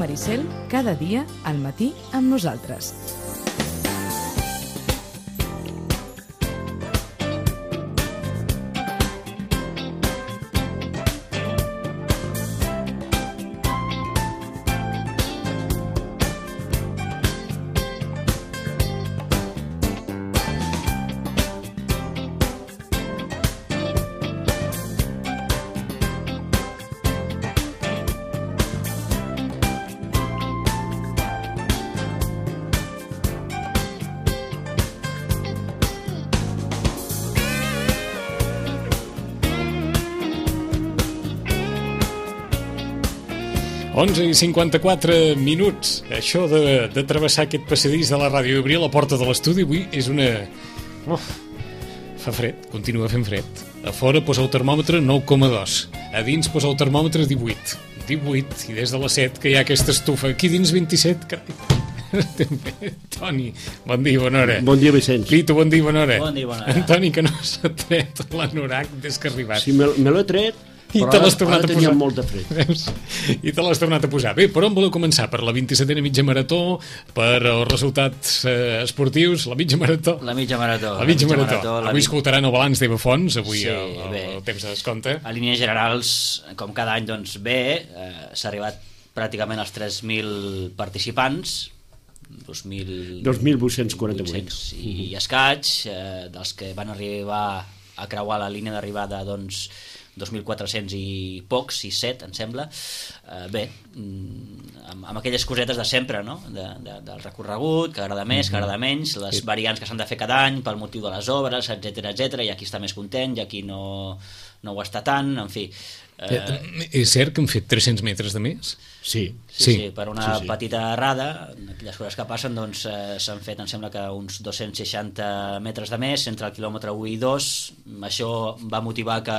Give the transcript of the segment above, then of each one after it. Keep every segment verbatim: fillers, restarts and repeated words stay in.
Maricel, cada dia al matí amb nosaltres. onze i cinquanta-quatre minuts. Això de, de travessar aquest passadís de la ràdio i obrir la porta de l'estudi avui és una... Uf, fa fred, continua fent fred. A fora posa el termòmetre nou coma dos. A dins posa el termòmetre divuit. divuit, i des de les set que hi ha aquesta estufa. Aquí dins vint-i-set, carai. Toni, bon dia, bona hora. Bon dia, Vicenç. Lito, bon dia, bona hora. Bon dia, bona hora. Antoni, que no s'ha tret l'anorac des que ha arribat. Sí, me, me l'he tret, I però te ara, l'has tornat ara a tenia posar. molt de fred. Veus? I te l'has tornat a posar. Bé, per on voleu començar? Per la vint-i-setena mitja marató? Per els resultats eh, esportius? La mitja marató? La mitja marató. La mitja marató. marató la Avui mi- escoltaran el balanç d'Eva Fons, avui Sí, el, el, bé. el temps de descompte. A línies generals, com cada any, doncs bé, eh, s'ha arribat pràcticament als tres mil participants, dos mil dos mil vuit-cents quaranta-vuit. i, i escaig, eh, dels que van arribar a creuar la línia d'arribada, doncs, dos mil quatre-cents i pocs, sis set, em sembla. Eh, bé, mm, amb, amb aquelles cosetes de sempre, no? De, de, del recorregut, que agrada més, que agrada menys, les variants que s'han de fer cada any pel motiu de les obres, etcètera, etcètera. Hi ha qui està més content, hi ha qui no, no ho està tant, en fi. Eh, Eh, és cert que han fet tres-cents metres de més? Sí. Sí, Sí. sí, per una Sí, sí. petita errada, aquelles coses que passen, doncs eh, s'han fet, em sembla que uns dos-cents seixanta metres de més entre el quilòmetre u i dos. Això va motivar que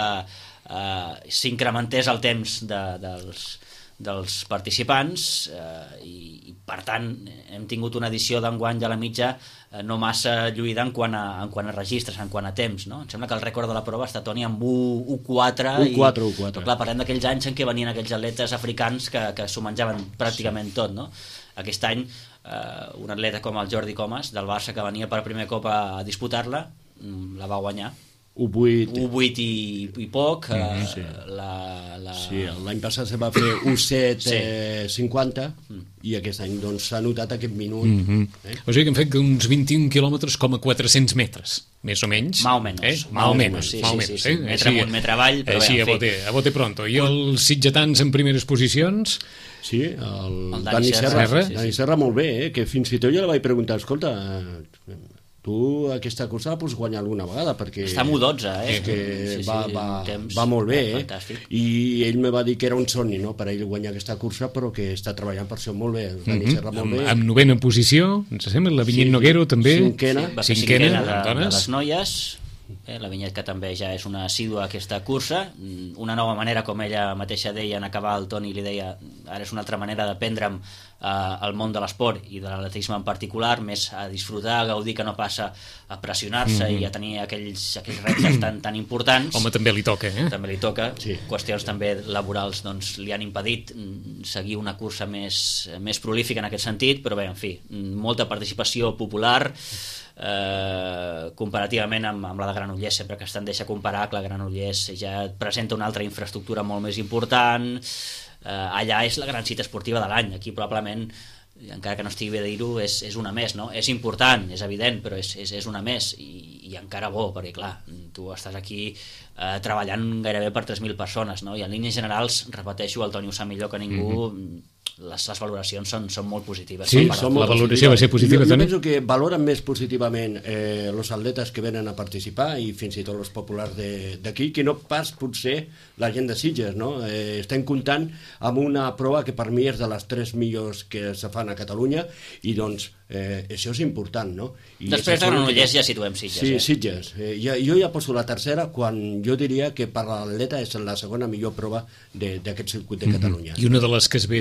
eh, s'incrementés el temps de, dels, dels participants eh, i, i per tant hem tingut una edició d'enguany de la mitja eh, no massa lluïda en quant, a, en quant a registres, en quant a temps, no? Em sembla que el rècord de la prova està, Toni, amb u quatre u quatre, u quatre. Però clar, parlem d'aquells anys en què venien aquells atletes africans que, que s'ho menjaven pràcticament tot, no? Aquest any eh, un atleta com el Jordi Comas del Barça, que venia per primer cop a, a disputar-la, mm, la va guanyar u vuit. u vuit i, i poc. eh, Mhm, sí. la, la... Sí, l'any passat se va fer u set Sí. cinquanta i aquest any doncs s'ha notat aquest minut. Mm -hmm. eh? O sigui que hem fet uns vint-i-un quilòmetres com a quatre-cents metres, més o menys. Más o menos. Eh? Más Más o o menos, menos. sí, más o sí, menos, sí, eh? sí. Metre Així, amunt, metre avall, però així, bé, en a fi. bote, a bote pronto. I els sitgetans en primeres posicions? Sí, el, El Dani Dani Serra, Serra, sí, sí. Dani Serra molt bé, eh? Que fins i tot jo li vaig preguntar, escolta, tu aquesta cursa la pots guanyar alguna vegada, perquè Està amb u dotze, eh? és que Sí, sí, va, un va, temps va molt bé, eh? fantàstic. I ell me va dir que era un somni, no?, per a ell guanyar aquesta cursa, però que està treballant per això molt bé, el Dani Mhm. Serra molt amb, bé. amb novena posició, ens sembla, la Vinyet Sí, Noguero també. cinquena. Va fer Cinquena, cinquena de, amb de dones. les noies. Eh, la Vinyet, que també ja és una assídua a aquesta cursa, una nova manera, com ella mateixa deia en acabar, el Toni li deia, ara és una altra manera d'aprendre'm eh, el món de l'esport i de l'atletisme en particular, més a disfrutar, a gaudir, que no passa a pressionar-se Mhm. i a tenir aquells, aquells reptes tan, tan importants. Home, també li toca, eh? També li toca. Sí. Qüestions també laborals doncs, li han impedit mm, seguir una cursa més, més prolífica en aquest sentit, però bé, en fi, mm, molta participació popular, eh, comparativament amb, amb la de Granollers, sempre que es tendeix a comparar, que la Granollers ja presenta una altra infraestructura molt més important, eh, allà és la gran cita esportiva de l'any, aquí probablement, encara que no estigui bé de dir-ho, és, és una més, no? És important, és evident, però és, és, és una més, i, i encara bo, perquè clar, tu estàs aquí eh, treballant gairebé per tres mil persones, no? I en línies generals, repeteixo, el Toni ho sap millor que ningú, mm-hmm. les, les valoracions són, són molt positives. Sí, per són part la de- valoració va ser positiva, jo, jo Toni? penso que valoren més positivament eh, els atletes que venen a participar i fins i tot els populars de- d'aquí, que no pas potser la gent de Sitges, no? Eh, estem comptant amb una prova que per mi és de les tres millors que se fan a Catalunya i doncs eh, això és important, no? I Després de això- Granollers ja situem Sitges. Sí, eh? Sitges. Eh, ja, jo ja poso la tercera quan jo diria que per l'atleta és la segona millor prova de- d'aquest circuit de Catalunya. I una de les que es ve fer més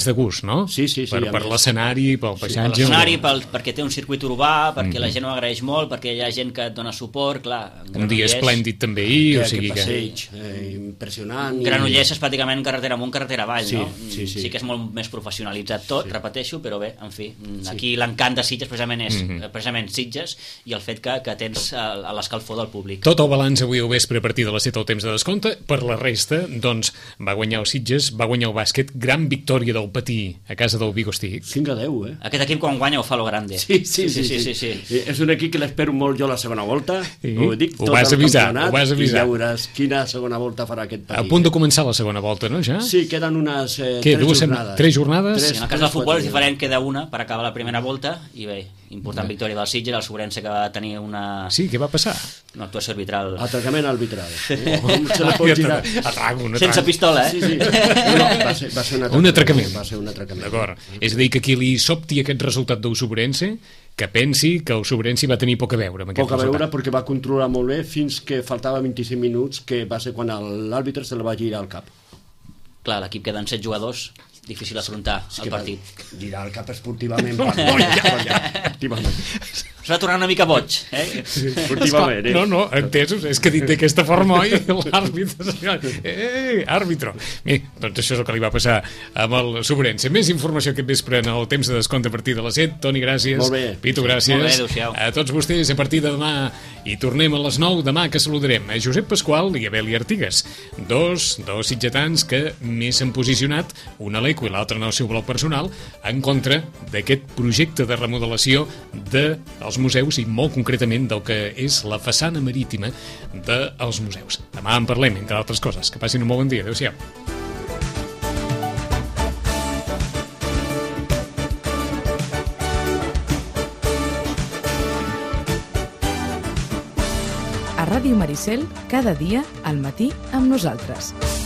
més de gust, no? Sí, sí, sí, Per, a per més. l'escenari, pel Per paisatge... l'escenari, pel, perquè té un circuit urbà, perquè la gent ho agraeix molt, perquè hi ha gent que et dona suport, clar. Un dia esplèndid també ahir, o Que, sigui que que... passeig eh, impressionant. i- Granollers és pràcticament carretera amunt, carretera avall, Sí, no? sí, sí. sí que és molt més professionalitzat tot, sí. repeteixo, però bé, en fi, aquí l'encant de Sitges precisament és Mhm. eh, precisament Sitges i el fet que, que tens a, a l'escalfor del públic. Tot el balanç avui al vespre a partir de les set al temps de descompte. Per la resta, doncs, va guanyar el Sitges, va guanyar el bàsquet, gran victòria del Patí a casa del Vigostic. cinc a deu, eh? Aquest equip quan guanya ho fa lo grande. Sí, sí, sí. sí, sí, sí, sí. Eh, És un equip que l'espero molt jo la segona volta. Sí. Ho dic Ho tot vas el avisar, campionat ho vas avisar. I ja veuràs quina segona volta farà aquest A Patí. punt de començar la segona volta, no, ja? Sí, queden unes eh, Què, tres dues sem- jornades. tres jornades? I en el cas del futbol és quatre diferent, queda una per acabar la primera volta i bé, important victòria del Sitges, el Sobrense que va tenir una, Sí, què va passar? una actuació arbitral Atracament arbitral. Oh, se la pot girar. Atraco, un sense atraco. pistola, eh? Sí, sí. No, no, va ser, va ser un atracament. Un atracament. Va ser un atracament. D'acord. És a dir, que qui li sobti aquest resultat del Sobrense, que pensi que el Sobrense va tenir poc a veure amb aquest Poc a veure resultat. perquè va controlar molt bé fins que faltava vint-i-cinc minuts, que va ser quan el- l'àrbitre se la va girar al cap. Clar, l'equip queden set jugadors, difícil afrontar el partit. Girar el cap esportivament. Perdó, ja, efectivament. Es va tornar una mica boig, eh? Esportivament, eh? No, no, entesos, és que dit d'aquesta forma, oi, l'àrbitre... Eh, àrbitro! Bé, doncs això és el que li va passar amb el Sobrense. Més informació aquest vespre en el temps de descompte a partir de les set. Toni, gràcies. Molt bé. Pitu, gràcies. Molt bé, adéu-siau. A tots vostès, a partir de demà, i tornem a les nou, demà que saludarem a Josep Pasqual i a Beli Artigas. Dos, dos sitgetans que més s'han posicionat, un a l'Eco i l'altre en el seu blog personal, en contra d'aquest projecte de remodelació dels museus i molt concretament del que és la façana marítima dels museus. Demà en parlem, entre altres coses. Que passin un molt bon dia. Adéu-siau. A Ràdio Maricel, cada dia al matí amb nosaltres.